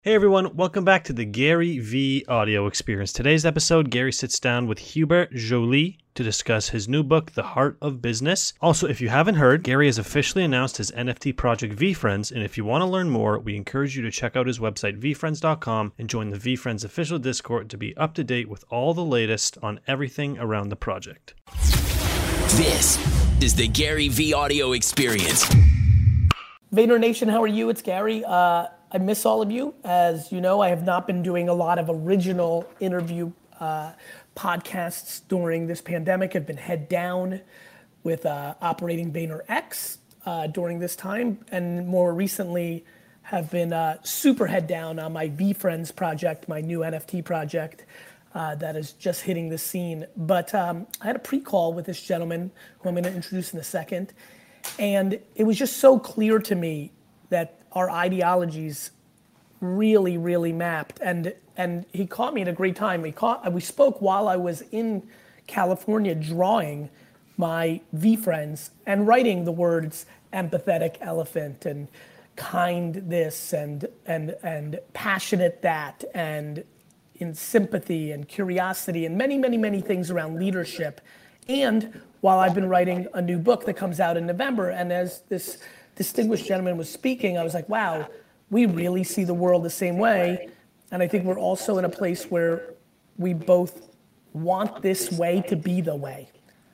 Hey everyone, welcome back to the Gary V audio experience. Today's episode, Gary sits down with Hubert Joly to discuss his new book, The Heart of Business. Also, if you haven't heard, Gary has officially announced his NFT project VeeFriends, and if you want to learn more, we encourage you to check out his website veefriends.com and join the VeeFriends official Discord to be up to date with all the latest on everything around the project. This is the Gary V audio experience. Vayner Nation, how are you? It's Gary. I miss all of you. As you know, I have not been doing a lot of original interview podcasts during this pandemic. I've been head down with operating VaynerX during this time, and more recently have been super head down on my VeeFriends project, my new NFT project that is just hitting the scene. But I had a pre-call with this gentleman who I'm going to introduce in a second, and it was just so clear to me that our ideologies really, really mapped. And he caught me at a great time. We spoke while I was in California drawing my VeeFriends and writing the words empathetic elephant and kind this and passionate that and in sympathy and curiosity and many, many, many things around leadership. And while I've been writing a new book that comes out in November, and as this distinguished gentleman was speaking, I was like, wow, we really see the world the same way. And I think we're also in a place where we both want this way to be the way.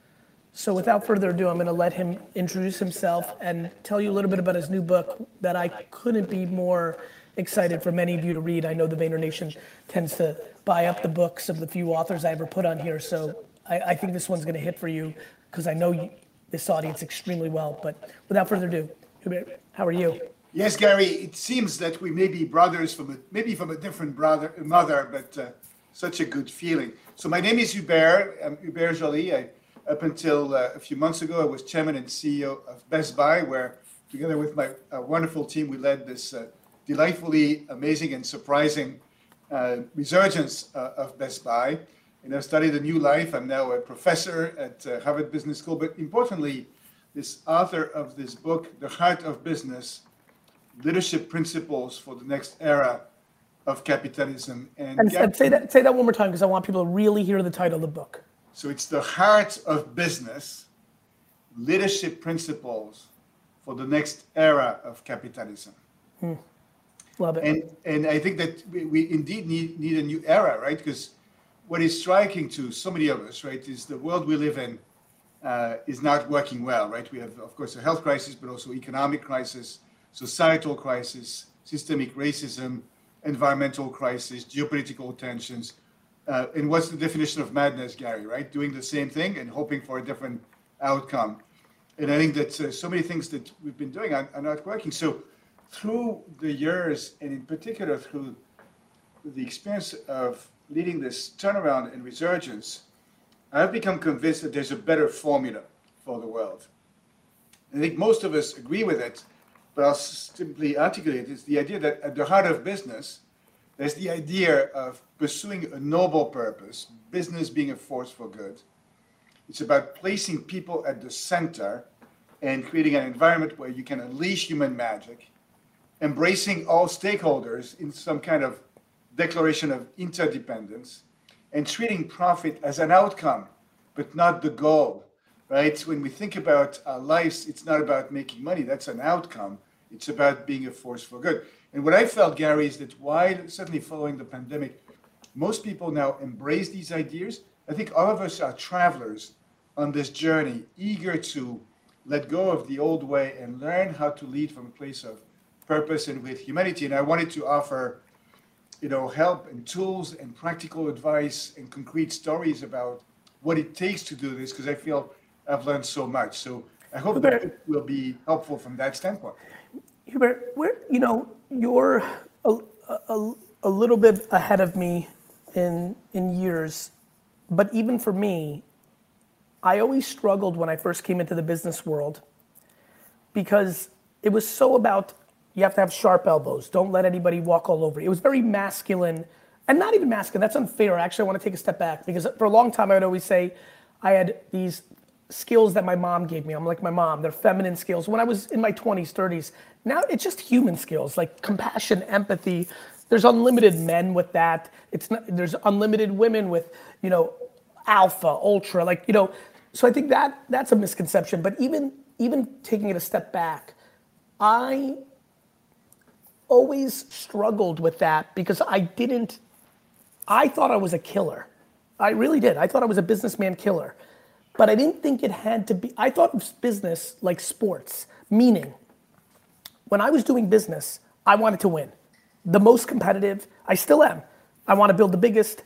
So without further ado, I'm gonna let him introduce himself and tell you a little bit about his new book that I couldn't be more excited for many of you to read. I know the Vayner Nation tends to buy up the books of the few authors I ever put on here. So I think this one's gonna hit for you because I know this audience extremely well. But without further ado, how are you? Yes, Gary, it seems that we may be brothers from a different mother, but such a good feeling. So my name is Hubert. I'm Hubert Joly. Up until a few months ago, I was chairman and CEO of Best Buy, where together with my wonderful team, we led this delightfully amazing and surprising resurgence of Best Buy. And I've studied a new life. I'm now a professor at Harvard Business School, but importantly, this author of this book, The Heart of Business, Leadership Principles for the Next Era of Capitalism. And say that one more time, because I want people to really hear the title of the book. So it's The Heart of Business, Leadership Principles for the Next Era of Capitalism. Love it. And I think that we indeed need a new era, right? Because what is striking to so many of us, right, is the world we live in is not working well, right? We have, of course, a health crisis, but also economic crisis, societal crisis, systemic racism, environmental crisis, geopolitical tensions. And what's the definition of madness, Gary, right? Doing the same thing and hoping for a different outcome. And I think that so many things that we've been doing are not working. So through the years, and in particular through the experience of leading this turnaround and resurgence, I've become convinced that there's a better formula for the world. I think most of us agree with it, but I'll simply articulate it. It's the idea that at the heart of business, there's the idea of pursuing a noble purpose, business being a force for good. It's about placing people at the center and creating an environment where you can unleash human magic, embracing all stakeholders in some kind of declaration of interdependence, and treating profit as an outcome, but not the goal, right? When we think about our lives, it's not about making money, that's an outcome. It's about being a force for good. And what I felt, Gary, is that while certainly following the pandemic, most people now embrace these ideas. I think all of us are travelers on this journey, eager to let go of the old way and learn how to lead from a place of purpose and with humanity. And I wanted to offer help and tools and practical advice and concrete stories about what it takes to do this, because I feel I've learned so much. So I hope that it will be helpful from that standpoint. Hubert, you're a little bit ahead of me in years, but even for me, I always struggled when I first came into the business world because it was so about you have to have sharp elbows. Don't let anybody walk all over you. It was very masculine, and not even masculine. That's unfair. Actually, I want to take a step back because for a long time I would always say I had these skills that my mom gave me. I'm like my mom. They're feminine skills. When I was in my 20s, 30s, now it's just human skills like compassion, empathy, There's unlimited men with that. There's unlimited women with, alpha, ultra, so I think that's a misconception. But even taking it a step back, I always struggled with that because I thought I was a killer. I really did. I thought I was a businessman killer. But I didn't think it had to be, I thought of business like sports, meaning when I was doing business, I wanted to win. The most competitive, I still am. I want to build the biggest.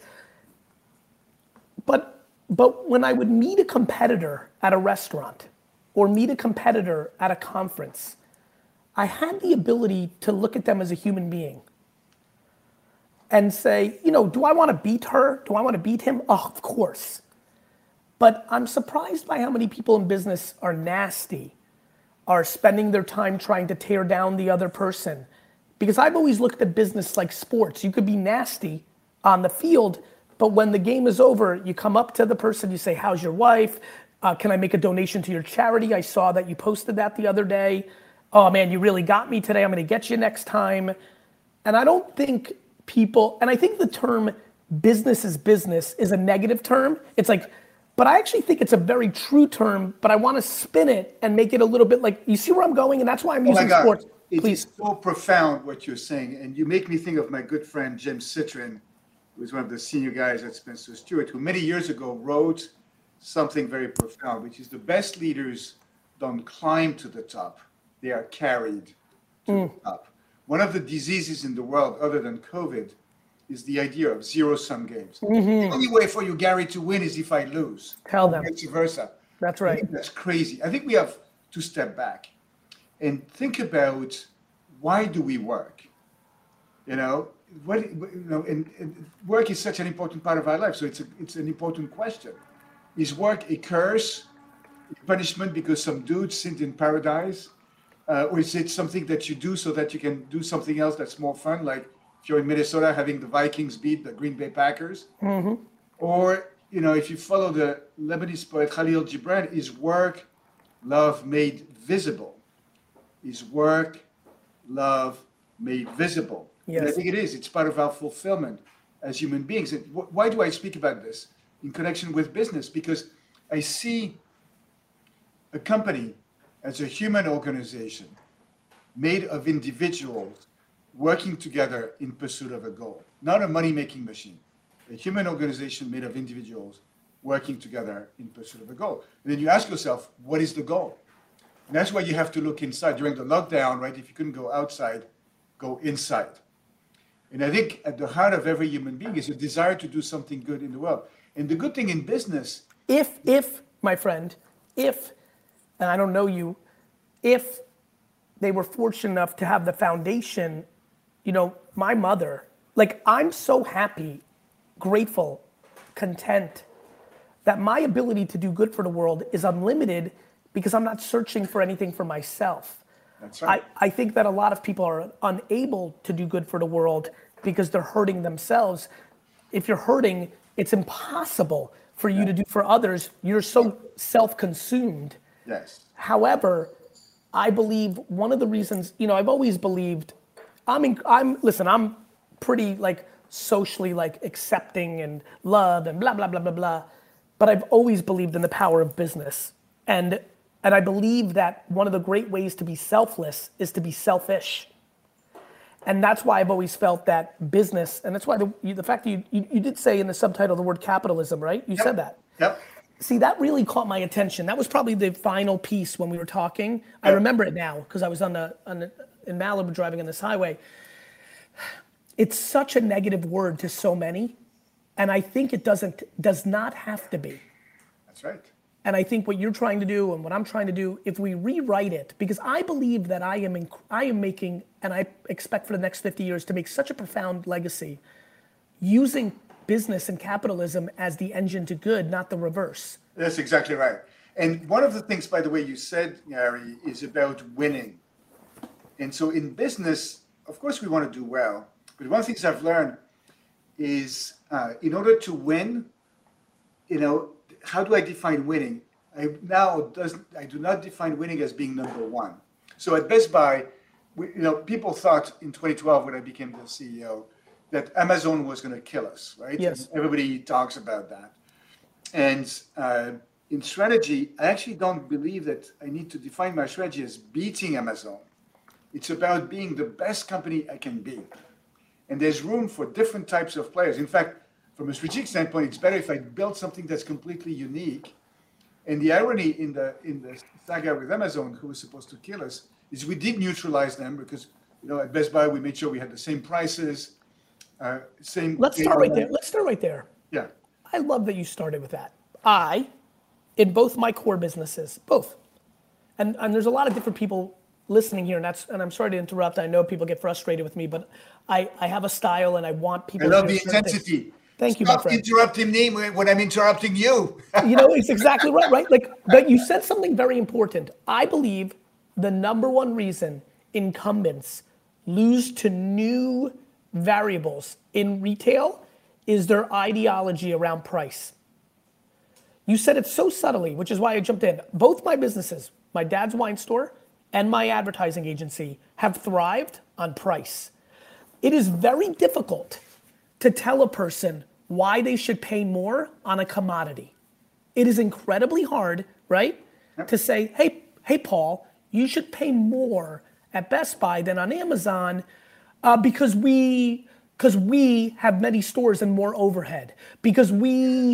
But when I would meet a competitor at a restaurant or meet a competitor at a conference, I had the ability to look at them as a human being and say, do I want to beat her? Do I want to beat him? Oh, of course. But I'm surprised by how many people in business are nasty, are spending their time trying to tear down the other person. Because I've always looked at business like sports. You could be nasty on the field, but when the game is over, you come up to the person, you say, how's your wife? Can I make a donation to your charity? I saw that you posted that the other day. Oh man, you really got me today. I'm gonna get you next time. And I don't think people, and I think the term business is a negative term. It's like, but I actually think it's a very true term, but I want to spin it and make it a little bit like, you see where I'm going? And that's why I'm using sports. Please. It's so profound what you're saying. And you make me think of my good friend, Jim Citrin, who was one of the senior guys at Spencer Stewart, who many years ago wrote something very profound, which is the best leaders don't climb to the top. They are carried to the top. One of the diseases in the world, other than COVID, is the idea of zero-sum games. The only way for you, Gary, to win is if I lose. Tell them. Vice versa. That's right. I think that's crazy. I think we have to step back and think about why do we work? And work is such an important part of our life. So it's an important question. Is work a curse, a punishment because some dude sinned in paradise? Or is it something that you do so that you can do something else that's more fun, like if you're in Minnesota having the Vikings beat the Green Bay Packers? Or, if you follow the Lebanese poet Khalil Gibran, is work, love made visible? Is work, love made visible? Yes. And I think it is. It's part of our fulfillment as human beings. And why do I speak about this in connection with business? Because I see a company as a human organization made of individuals working together in pursuit of a goal, not a money-making machine. A human organization made of individuals working together in pursuit of a goal. And then you ask yourself, what is the goal? And that's why you have to look inside. During the lockdown, right, if you couldn't go outside, go inside. And I think at the heart of every human being is a desire to do something good in the world. And the good thing in business... If, my friend, and I don't know you, if they were fortunate enough to have the foundation, my mother, I'm so happy, grateful, content that my ability to do good for the world is unlimited because I'm not searching for anything for myself. That's right. I think that a lot of people are unable to do good for the world because they're hurting themselves. If you're hurting, it's impossible for you to do for others. You're so self-consumed. Yes. However, I believe one of the reasons, I've always believed, I'm pretty socially accepting and love and blah, blah, blah, blah, blah. But I've always believed in the power of business. And I believe that one of the great ways to be selfless is to be selfish. And that's why I've always felt that business, and that's why the fact that you did say in the subtitle the word capitalism, right? You said that. Yep. See, that really caught my attention. That was probably the final piece when we were talking. Yep. I remember it now because I was in Malibu driving on this highway. It's such a negative word to so many, and I think it does not have to be. That's right. And I think what you're trying to do and what I'm trying to do, if we rewrite it, because I believe that I am making, and I expect for the next 50 years to make such a profound legacy, using business and capitalism as the engine to good, not the reverse. That's exactly right. And one of the things, by the way, you said, Gary, is about winning. And so in business, of course, we want to do well. But one of the things I've learned is in order to win, how do I define winning? I do not define winning as being number one. So at Best Buy, people thought in 2012 when I became the CEO that Amazon was going to kill us, right? Yes. And everybody talks about that. And in strategy, I actually don't believe that I need to define my strategy as beating Amazon. It's about being the best company I can be. And there's room for different types of players. In fact, from a strategic standpoint, it's better if I build something that's completely unique. And the irony in the saga with Amazon, who was supposed to kill us, is we did neutralize them because, at Best Buy, we made sure we had the same prices, same. Let's start right there. Yeah. I love that you started with that. In both my core businesses, both, and there's a lot of different people listening here, and I'm sorry to interrupt. I know people get frustrated with me, but I have a style and I want people I love to the intensity. Thank you, my Stop friend. interrupting me when I'm interrupting you. It's exactly right? But you said something very important. I believe the number one reason incumbents lose to new variables in retail is their ideology around price. You said it so subtly, which is why I jumped in. Both my businesses, my dad's wine store and my advertising agency, have thrived on price. It is very difficult to tell a person why they should pay more on a commodity. It is incredibly hard, right? Yep. To say, hey, Paul, you should pay more at Best Buy than on Amazon because we have many stores and more overhead. Because we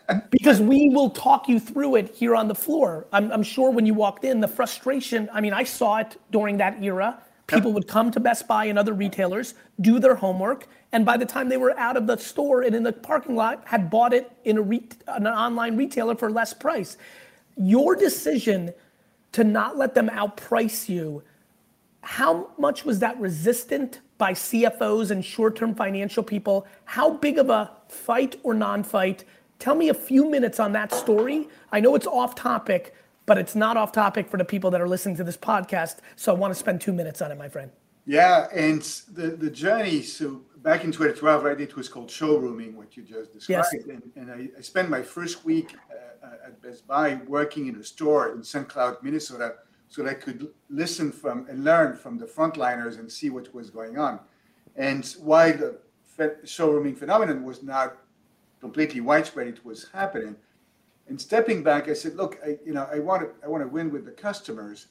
will talk you through it here on the floor. I'm sure when you walked in, the frustration, I saw it during that era. People would come to Best Buy and other retailers, do their homework, and by the time they were out of the store and in the parking lot, had bought it in an online retailer for less price. Your decision to not let them outprice you, how much was that resistant by CFOs and short-term financial people? How big of a fight or non-fight? Tell me a few minutes on that story. I know it's off topic, but it's not off topic for the people that are listening to this podcast. So I want to spend 2 minutes on it, my friend. Yeah, and the journey, so back in 2012, right, it was called showrooming, what you just described. Yes. And I spent my first week at Best Buy working in a store in St. Cloud, Minnesota, so that I could listen from and learn from the frontliners and see what was going on. And while the showrooming phenomenon was not completely widespread, it was happening. And stepping back, I said, look, I want to win with the customers.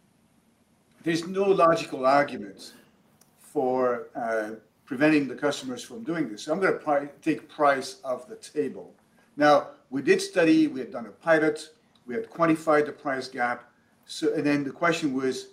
There's no logical arguments for preventing the customers from doing this. So I'm going to take price off the table. Now, we did study, we had done a pilot, we had quantified the price gap. So, and then the question was,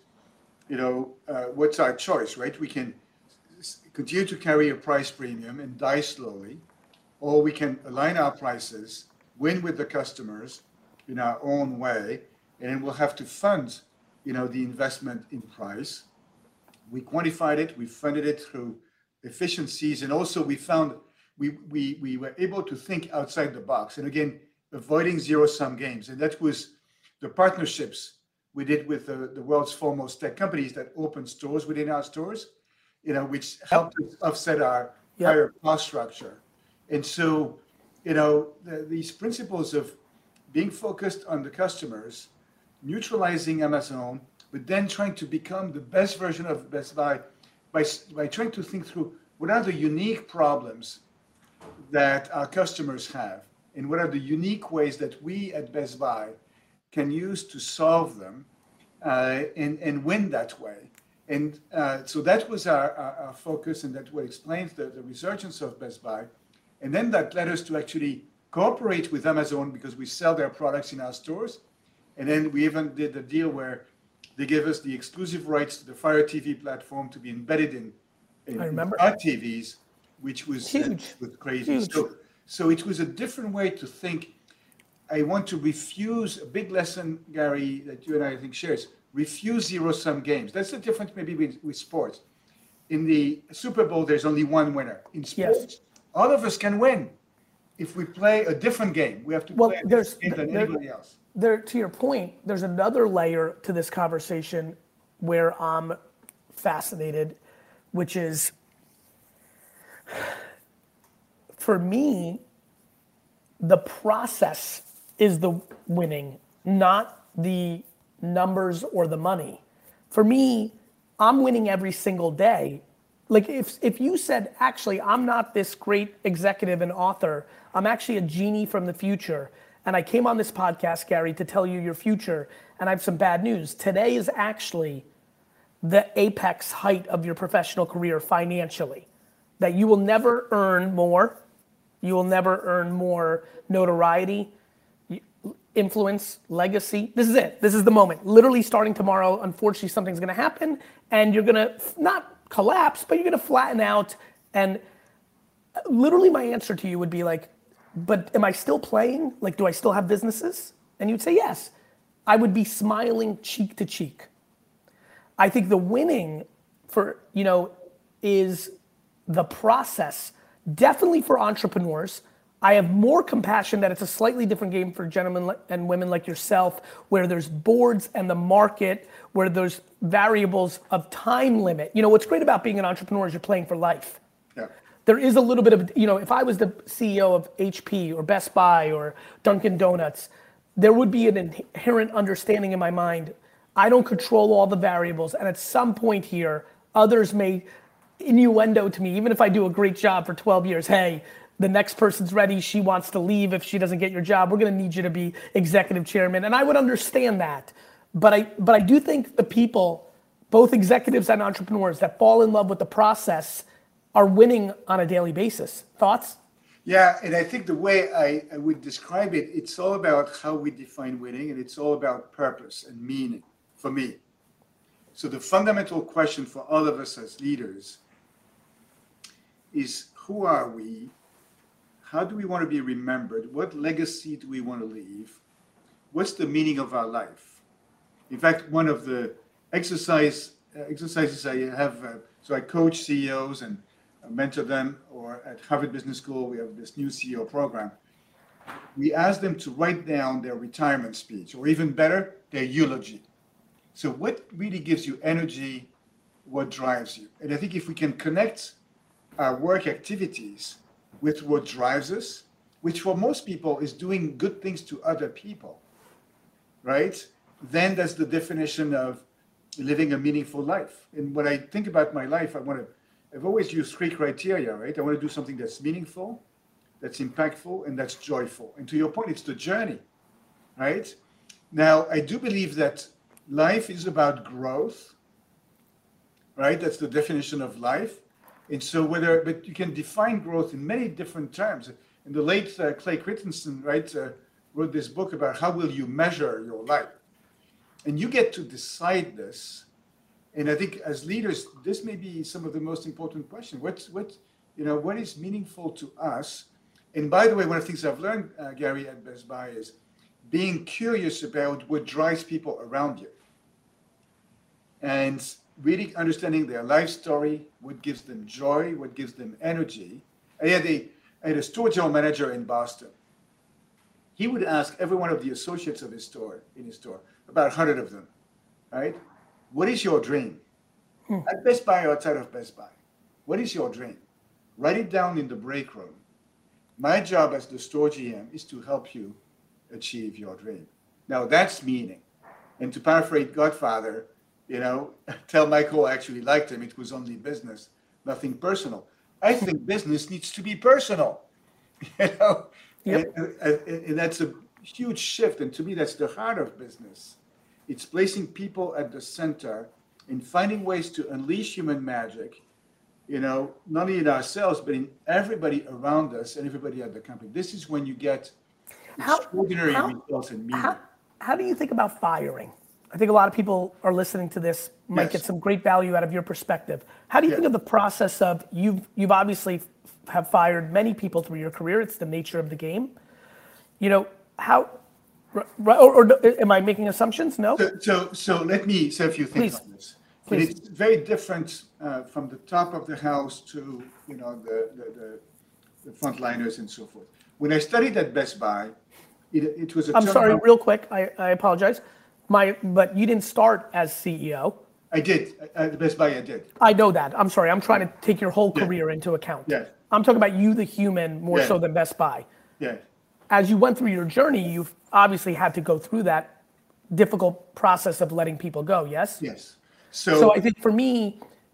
what's our choice, right? We can continue to carry a price premium and die slowly, or we can align our prices, win with the customers in our own way, and then we'll have to fund, the investment in price. We quantified it, we funded it through efficiencies, and also we found we were able to think outside the box, and again, avoiding zero-sum games. And that was the partnerships we did with the world's foremost tech companies that opened stores within our stores, which helped us offset our higher cost structure. And so, these principles of being focused on the customers, neutralizing Amazon, but then trying to become the best version of Best Buy by trying to think through what are the unique problems that our customers have and what are the unique ways that we at Best Buy can use to solve them and win that way. And so that was our focus, and that's what explains the resurgence of Best Buy. And then that led us to actually cooperate with Amazon because we sell their products in our stores. And then we even did a deal where they gave us the exclusive rights to the Fire TV platform to be embedded in our TVs, which was huge. Crazy. Huge. So it was a different way to think. I want to refuse a big lesson, Gary, that you and I think shares. Refuse zero-sum games. That's the difference maybe with sports. In the Super Bowl, there's only one winner. In sports, all of us can win. If we play a different game, we have to play a different game than anybody else. To your point, there's another layer to this conversation where I'm fascinated, which is, for me, the process is the winning, not the numbers or the money. For me, I'm winning every single day Like if you said, actually, I'm not this great executive and author, I'm actually a genie from the future, and I came on this podcast, Gary, to tell you your future, and I have some bad news. Today is actually the apex height of your professional career financially, that you will never earn more, you will never earn more notoriety, influence, legacy. This is it. This is the moment. Literally starting tomorrow, unfortunately, something's gonna happen, and you're gonna not collapse, but you're gonna flatten out. And literally my answer to you would be like, but am I still playing? Like, do I still have businesses? And you'd say yes. I would be smiling cheek to cheek. I think the winning for, is the process. Definitely for entrepreneurs. I have more compassion that it's a slightly different game for gentlemen and women like yourself, where there's boards and the market, where there's variables of time limit. What's great about being an entrepreneur is you're playing for life. Yeah. There is a little bit of, if I was the CEO of HP or Best Buy or Dunkin' Donuts, there would be an inherent understanding in my mind. I don't control all the variables, and at some point here, others may innuendo to me, even if I do a great job for 12 years, hey, the next person's ready, she wants to leave if she doesn't get your job, we're gonna need you to be executive chairman. And I would understand that. But I do think the people, both executives and entrepreneurs, that fall in love with the process are winning on a daily basis. Thoughts? Yeah, and I think the way I would describe it, it's all about how we define winning, and it's all about purpose and meaning for me. So the fundamental question for all of us as leaders is, who are we? How do we want to be remembered? What legacy do we want to leave? What's the meaning of our life? In fact, one of the exercises I have, so I coach CEOs and mentor them, or at Harvard Business School, we have this new CEO program. We ask them to write down their retirement speech, or even better, their eulogy. So what really gives you energy, what drives you? And I think if we can connect our work activities with what drives us, which for most people is doing good things to other people, right? Then that's the definition of living a meaningful life. And when I think about my life, I've always used 3 criteria, right? I want to do something that's meaningful, that's impactful, and that's joyful. And to your point, it's the journey, right? Now, I do believe that life is about growth, right? That's the definition of life. And so but you can define growth in many different terms. And the late Clay Christensen, right, wrote this book about how will you measure your life. And you get to decide this. And I think as leaders, this may be some of the most important questions. What is meaningful to us? And by the way, one of the things I've learned, Gary, at Best Buy is being curious about what drives people around you. And really understanding their life story, what gives them joy, what gives them energy. I had a store general manager in Boston. He would ask every one of the associates of his store, about 100 of them, right? What is your dream? At Best Buy or outside of Best Buy? What is your dream? Write it down in the break room. My job as the store GM is to help you achieve your dream. Now that's meaning. And to paraphrase Godfather, tell Michael I actually liked him. It was only business, nothing personal. I think business needs to be personal, Yep. And that's a huge shift. And to me, that's the heart of business. It's placing people at the center and finding ways to unleash human magic, not only in ourselves, but in everybody around us and everybody at the company. This is when you get extraordinary results and meaning. How do you think about firing? I think a lot of people are listening to this might get some great value out of your perspective. How do you think of the process of, you've obviously have fired many people through your career. It's the nature of the game. How, or am I making assumptions? No? So let me say a few things on this. Please. It's very different from the top of the house to, the frontliners and so forth. When I studied at Best Buy, it was a I'm sorry, real quick, I apologize. But you didn't start as CEO. I did. At Best Buy, I did. I know that. I'm sorry. I'm trying to take your whole career into account. Yeah. I'm talking about you, the human, more so than Best Buy. Yeah. As you went through your journey, you've obviously had to go through that difficult process of letting people go, yes? Yes. So I think for me,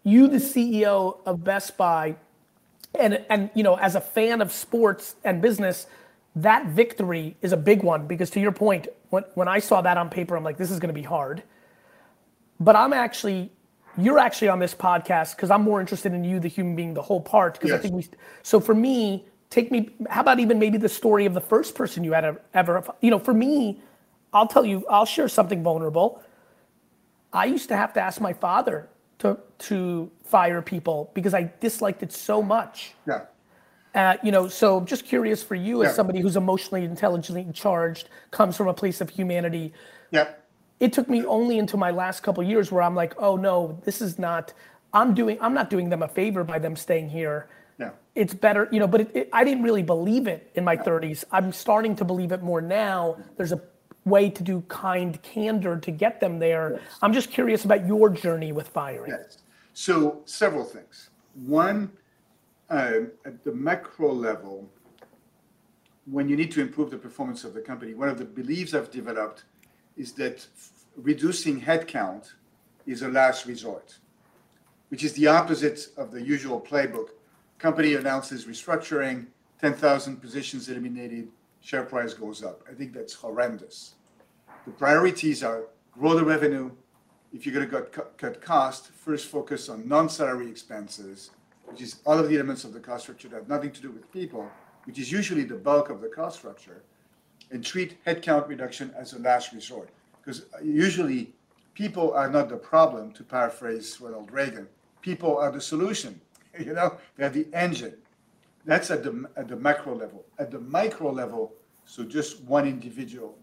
you, the CEO of Best Buy, and you know, as a fan of sports and business, that victory is a big one, because to your point, when I saw that on paper, I'm like, this is going to be hard. But you're actually on this podcast because I'm more interested in you, the human being, the whole part. Because yes. I think so for me, how about even maybe the story of the first person you had ever, you know, for me, I'll share something vulnerable. I used to have to ask my father to fire people because I disliked it so much. Yeah. You know, so just curious for you as somebody who's emotionally intelligently charged, comes from a place of humanity. Yeah. It took me only into my last couple of years where I'm like, oh no, this is not, I'm not doing them a favor by them staying here. Yeah. It's better, you know, but I didn't really believe it in my 30s. I'm starting to believe it more now. There's a way to do kind candor to get them there. Yes. I'm just curious about your journey with firing. Yes. So several things. One, at the macro level, when you need to improve the performance of the company, one of the beliefs I've developed is that reducing headcount is a last resort, which is the opposite of the usual playbook. Company announces restructuring, 10,000 positions eliminated, share price goes up. I think that's horrendous. The priorities are grow the revenue. If you're going to cut cost, first focus on non-salary expenses, which is all of the elements of the cost structure that have nothing to do with people, which is usually the bulk of the cost structure, and treat headcount reduction as a last resort. Because usually people are not the problem, to paraphrase Ronald Reagan. People are the solution. You know, they're the engine. That's at the macro level. At the micro level, so just one individual.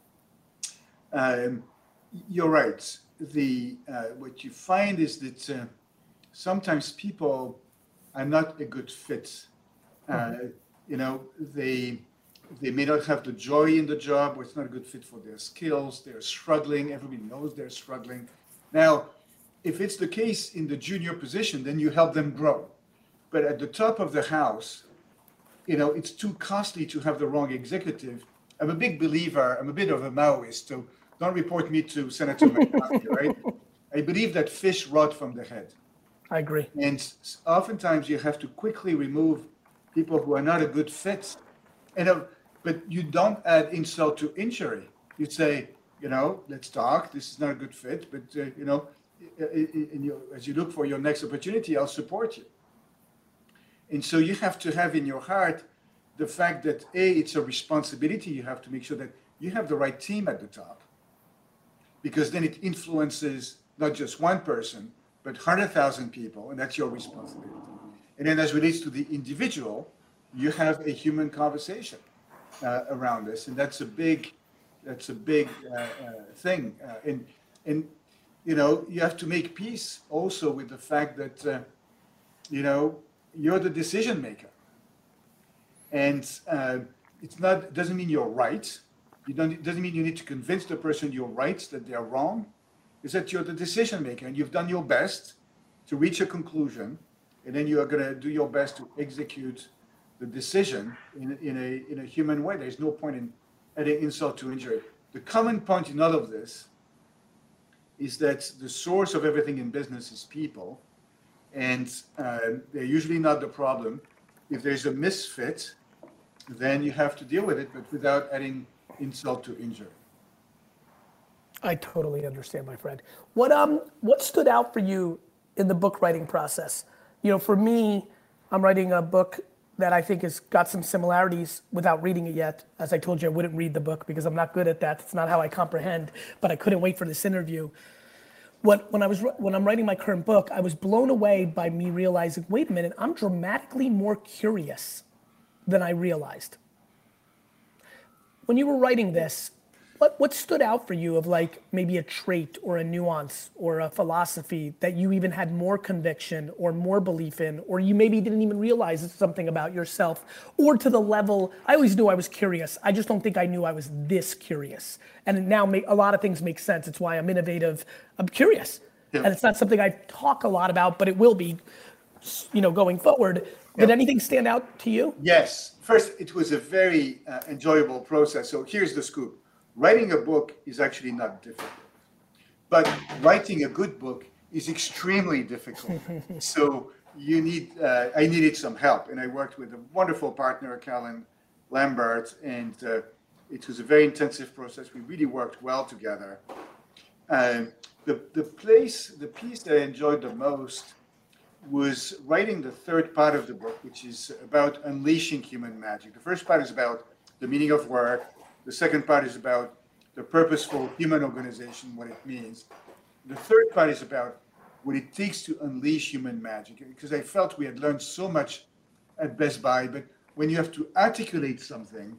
You're right. What you find is that sometimes people are not a good fit. You know, they may not have the joy in the job, or it's not a good fit for their skills. They're struggling. Everybody knows they're struggling. Now, if it's the case in the junior position, then you help them grow. But at the top of the house, you know, it's too costly to have the wrong executive. I'm a big believer. I'm a bit of a Maoist, so don't report me to Senator McCarthy, right? I believe that fish rot from the head. I agree. And oftentimes you have to quickly remove people who are not a good fit. But you don't add insult to injury. You say, you know, let's talk. This is not a good fit, but you know, as you look for your next opportunity, I'll support you. And so you have to have in your heart the fact that it's a responsibility. You have to make sure that you have the right team at the top, because then it influences not just one person, but 100,000 people, and that's your responsibility. And then as relates to the individual, you have a human conversation around this, and that's a big thing. And you know, you have to make peace also with the fact that you know, you're the decision maker, and it doesn't mean you're right. It doesn't mean you need to convince the person you're right, that they're wrong. It's that you're the decision maker, and you've done your best to reach a conclusion, and then you are going to do your best to execute the decision in a human way. There's no point in adding insult to injury. The common point in all of this is that the source of everything in business is people, and they're usually not the problem. If there's a misfit, then you have to deal with it, but without adding insult to injury. I totally understand, my friend. What stood out for you in the book writing process? You know, for me, I'm writing a book that I think has got some similarities without reading it yet. As I told you, I wouldn't read the book because I'm not good at that. It's not how I comprehend, but I couldn't wait for this interview. When I'm writing my current book, I was blown away by me realizing, wait a minute, I'm dramatically more curious than I realized. When you were writing this, what stood out for you of like maybe a trait or a nuance or a philosophy that you even had more conviction or more belief in, or you maybe didn't even realize it's something about yourself, or to the level, I always knew I was curious. I just don't think I knew I was this curious. And now a lot of things make sense. It's why I'm innovative. I'm curious. Yeah. And it's not something I talk a lot about, but it will be, you know, going forward. Did anything stand out to you? Yes. First, it was a very enjoyable process. So here's the scoop. Writing a book is actually not difficult, but writing a good book is extremely difficult. So I needed some help, and I worked with a wonderful partner, Callan Lambert, and it was a very intensive process. We really worked well together. The piece that I enjoyed the most was writing the third part of the book, which is about unleashing human magic. The first part is about the meaning of work. The second part is about the purposeful human organization, what it means. The third part is about what it takes to unleash human magic, because I felt we had learned so much at Best Buy, but when you have to articulate something,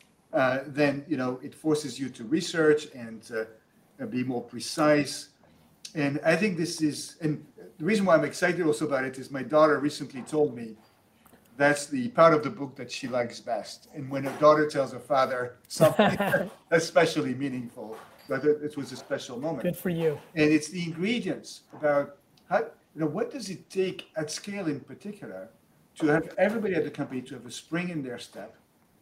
then it forces you to research and be more precise. And I think and the reason why I'm excited also about it is my daughter recently told me that's the part of the book that she likes best. And when a daughter tells her father something especially meaningful, that it was a special moment. Good for you. And it's the ingredients about what does it take at scale in particular to have everybody at the company to have a spring in their step,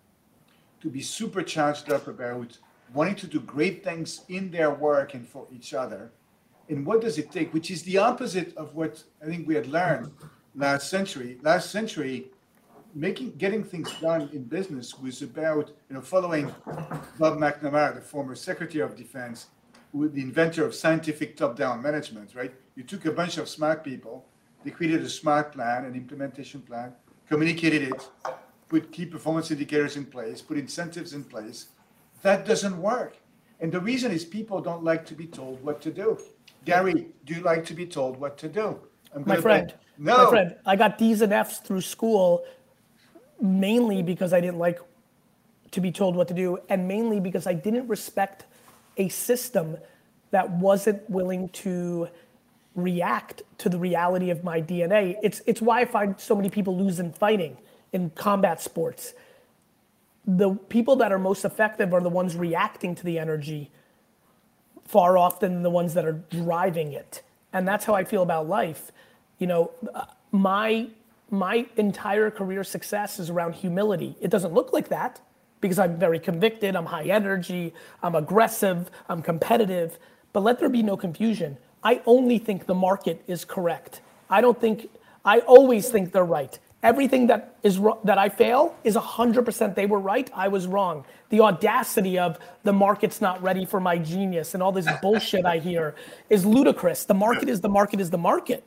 to be super charged up about wanting to do great things in their work and for each other. And what does it take, which is the opposite of what I think we had learned last century. Last century, getting things done in business was about, following Bob McNamara, the former Secretary of Defense, the inventor of scientific top-down management, right? You took a bunch of smart people, they created a smart plan, an implementation plan, communicated it, put key performance indicators in place, put incentives in place. That doesn't work. And the reason is people don't like to be told what to do. Gary, do you like to be told what to do? My friend, I got D's and F's through school mainly because I didn't like to be told what to do, and mainly because I didn't respect a system that wasn't willing to react to the reality of my DNA. It's why I find so many people lose in fighting, in combat sports. The people that are most effective are the ones reacting to the energy far often than the ones that are driving it. And that's how I feel about life. My entire career success is around humility. It doesn't look like that because I'm very convicted, I'm high energy, I'm aggressive, I'm competitive, but let there be no confusion. I only think the market is correct. I always think they're right. Everything that I fail is 100% they were right, I was wrong. The audacity of the market's not ready for my genius and all this bullshit I hear is ludicrous. The market is the market is the market.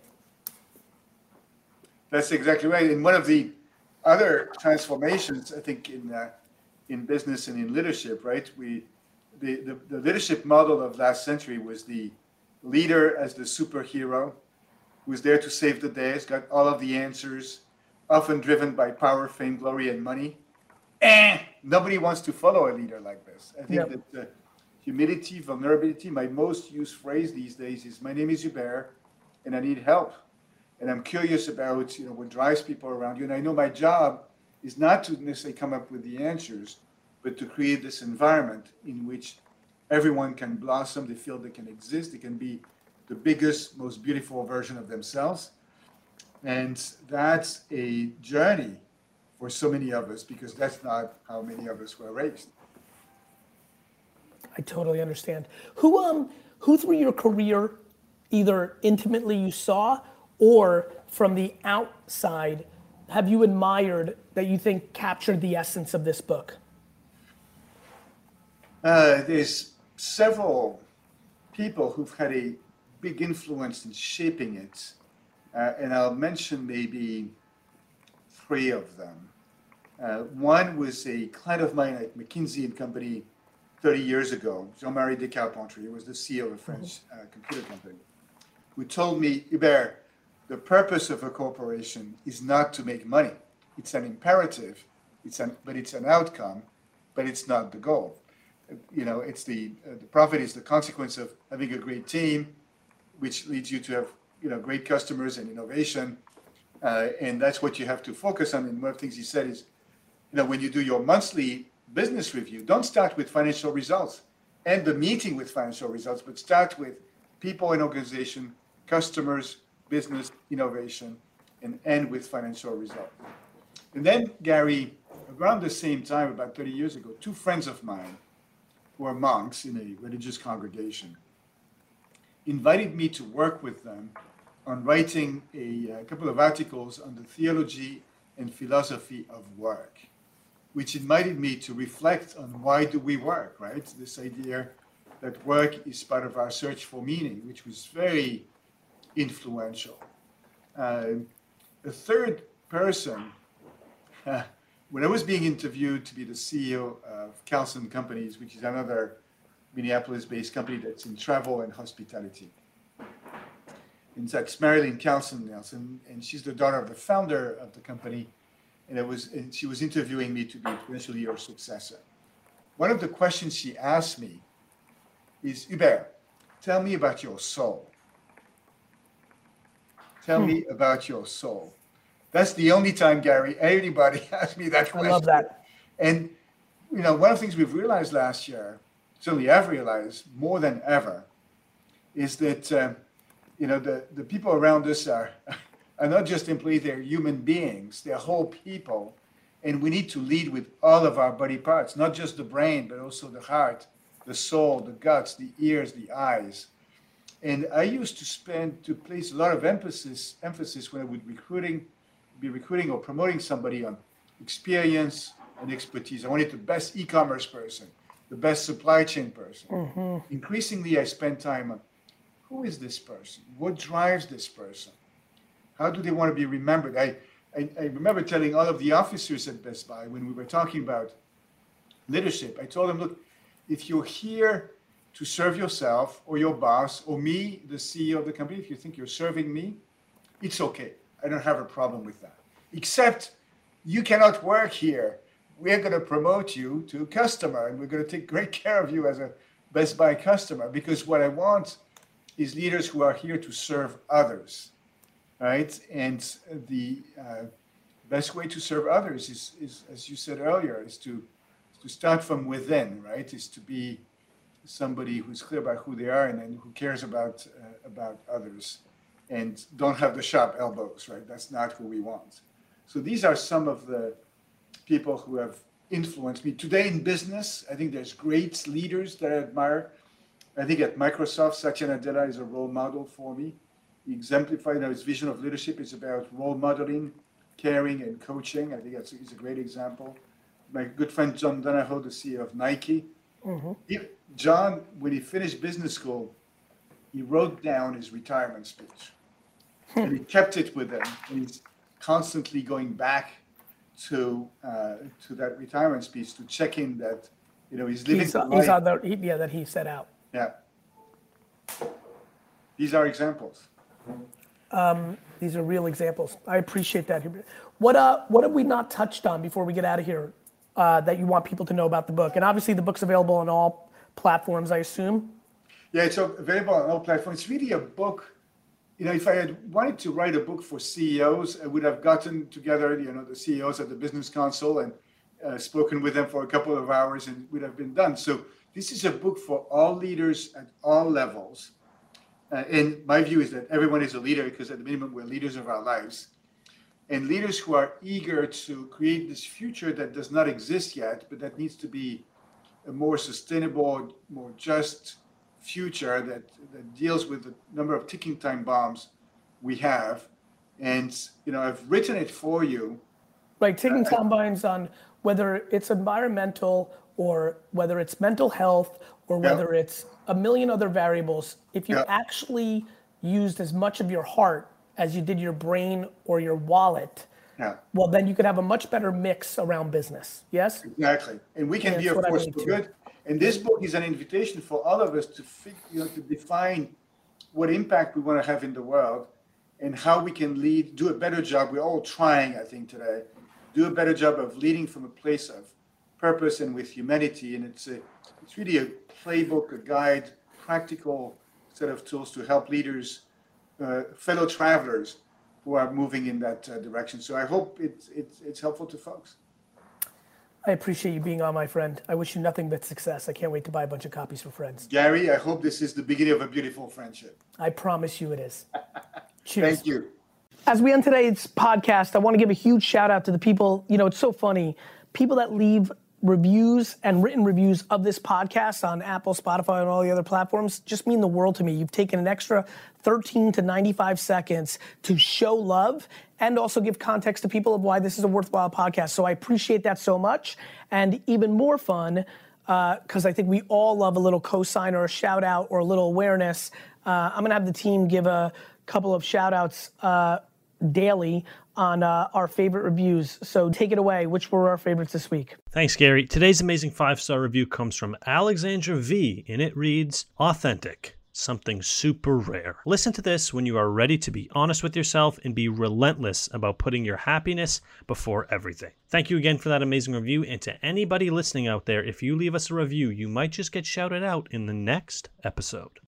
That's exactly right. And one of the other transformations, I think, in business and in leadership, right? The leadership model of last century was the leader as the superhero who was there to save the day, has got all of the answers, often driven by power, fame, glory, and money. And nobody wants to follow a leader like this. I think that humility, vulnerability, my most used phrase these days is, my name is Hubert, and I need help. And I'm curious about what drives people around you. And I know my job is not to necessarily come up with the answers, but to create this environment in which everyone can blossom, they feel they can exist, they can be the biggest, most beautiful version of themselves. And that's a journey for so many of us, because that's not how many of us were raised. I totally understand. Who through your career, either intimately you saw or from the outside, have you admired that you think captured the essence of this book? There's several people who've had a big influence in shaping it. And I'll mention maybe three of them. One was a client of mine at McKinsey & Company 30 years ago, Jean-Marie Descarpentry, who was the CEO of a French computer company, who told me, Hubert, the purpose of a corporation is not to make money. It's an imperative, but it's an outcome, but it's not the goal. It's the profit is the consequence of having a great team, which leads you to have great customers and innovation, and that's what you have to focus on. And one of the things he said is, when you do your monthly business review, don't start with financial results, end the meeting with financial results, but start with people and organization, customers, business, innovation, and end with financial results. And then, Gary, around the same time, about 30 years ago, two friends of mine who were monks in a religious congregation invited me to work with them on writing a couple of articles on the theology and philosophy of work, which invited me to reflect on why do we work, right? This idea that work is part of our search for meaning, which was very influential. A third person, when I was being interviewed to be the CEO of Carlson Companies, which is another Minneapolis-based company that's in travel and hospitality. And that's Marilyn Carlson Nelson, and she's the daughter of the founder of the company, and she was interviewing me to be potentially your successor. One of the questions she asked me is, Hubert, tell me about your soul. Tell me about your soul. That's the only time, Gary, anybody asked me that question. I love that. And, one of the things we've realized last year, certainly I've realized more than ever, is that, the people around us are not just employees, they're human beings, they're whole people. And we need to lead with all of our body parts, not just the brain, but also the heart, the soul, the guts, the ears, the eyes. And I used to place a lot of emphasis when I would be recruiting or promoting somebody on experience and expertise. I wanted the best e-commerce person, the best supply chain person. Mm-hmm. Increasingly, I spend time on who is this person? What drives this person? How do they want to be remembered? I remember telling all of the officers at Best Buy when we were talking about leadership, I told them, look, if you're here to serve yourself or your boss or me, the CEO of the company, if you think you're serving me, it's okay. I don't have a problem with that. Except you cannot work here. We're going to promote you to a customer, and we're going to take great care of you as a Best Buy customer, because what I want is leaders who are here to serve others, right? And the best way to serve others is, as you said earlier, is to start from within, right? Is to be somebody who's clear about who they are and then who cares about others and don't have the sharp elbows, right? That's not who we want. So these are some of the people who have influenced me. Today in business, I think there's great leaders that I admire. I think at Microsoft, Satya Nadella is a role model for me. He exemplified his vision of leadership is about role modeling, caring, and coaching. I think he's a great example. My good friend John Donahoe, the CEO of Nike. Mm-hmm. John, when he finished business school, he wrote down his retirement speech. And he kept it with him. And he's constantly going back to that retirement speech to check in that he's living the life. He's on that he set out. Yeah. These are examples. These are real examples. I appreciate that. What have we not touched on before we get out of here that you want people to know about the book? And obviously the book's available on all platforms, I assume. Yeah, it's available on all platforms. It's really a book. If I had wanted to write a book for CEOs, I would have gotten together, the CEOs at the Business Council and spoken with them for a couple of hours, and it would have been done. So this is a book for all leaders at all levels. And my view is that everyone is a leader because at the minimum, we're leaders of our lives. And leaders who are eager to create this future that does not exist yet, but that needs to be a more sustainable, more just future that deals with the number of ticking time bombs we have. And, I've written it for you. Right, ticking time bombs on whether it's environmental or whether it's mental health or whether it's a million other variables. If you actually used as much of your heart as you did your brain or your wallet, well, then you could have a much better mix around business. Yes? Exactly. And we can be a force for good. And this book is an invitation for all of us to define what impact we want to have in the world and how we can lead, do a better job. We're all trying, I think, today, do a better job of leading from a place of purpose and with humanity. And it's really a playbook, a guide, practical set of tools to help leaders, fellow travelers who are moving in that direction. So I hope it's helpful to folks. I appreciate you being on, my friend. I wish you nothing but success. I can't wait to buy a bunch of copies for friends. Gary, I hope this is the beginning of a beautiful friendship. I promise you it is. Cheers. Thank you. As we end today's podcast, I want to give a huge shout out to the people. It's so funny. People that leave reviews and written reviews of this podcast on Apple, Spotify, and all the other platforms just mean the world to me. You've taken an extra 13 to 95 seconds to show love and also give context to people of why this is a worthwhile podcast. So I appreciate that so much. And even more fun, because I think we all love a little cosign or a shout out or a little awareness. I'm gonna have the team give a couple of shout outs daily on our favorite reviews. So take it away. Which were our favorites this week? Thanks, Gary. Today's amazing 5-star review comes from Alexandra V, and it reads, authentic. Something super rare. Listen to this when you are ready to be honest with yourself and be relentless about putting your happiness before everything. Thank you again for that amazing review. And to anybody listening out there, if you leave us a review, you might just get shouted out in the next episode.